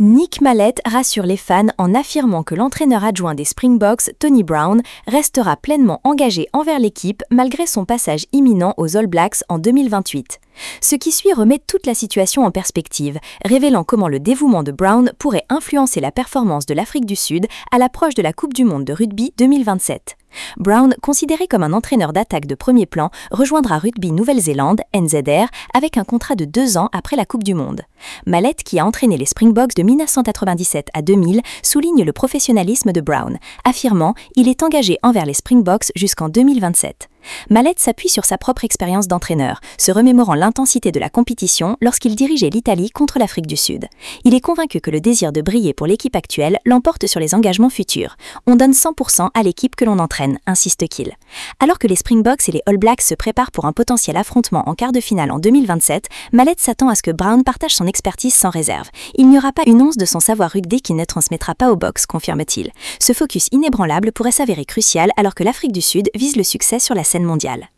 Nick Mallett rassure les fans en affirmant que l'entraîneur adjoint des Springboks, Tony Brown, restera pleinement engagé envers l'équipe malgré son passage imminent aux All Blacks en 2028. Ce qui suit remet toute la situation en perspective, révélant comment le dévouement de Brown pourrait influencer la performance de l'Afrique du Sud à l'approche de la Coupe du Monde de rugby 2027. Brown, considéré comme un entraîneur d'attaque de premier plan, rejoindra Rugby Nouvelle-Zélande, NZR, avec un contrat de 2 ans après la Coupe du Monde. Mallett, qui a entraîné les Springboks de 1997 à 2000, souligne le professionnalisme de Brown, affirmant « Il est engagé envers les Springboks jusqu'en 2027 ». Mallett s'appuie sur sa propre expérience d'entraîneur, se remémorant l'intensité de la compétition lorsqu'il dirigeait l'Italie contre l'Afrique du Sud. Il est convaincu que le désir de briller pour l'équipe actuelle l'emporte sur les engagements futurs. On donne 100% à l'équipe que l'on entraîne, insiste-t-il. Alors que les Springboks et les All Blacks se préparent pour un potentiel affrontement en quart de finale en 2027, Mallett s'attend à ce que Brown partage son expertise sans réserve. Il n'y aura pas une once de son savoir rugby qui ne transmettra pas aux Boks, confirme-t-il. Ce focus inébranlable pourrait s'avérer crucial alors que l'Afrique du Sud vise le succès sur la scène mondiale.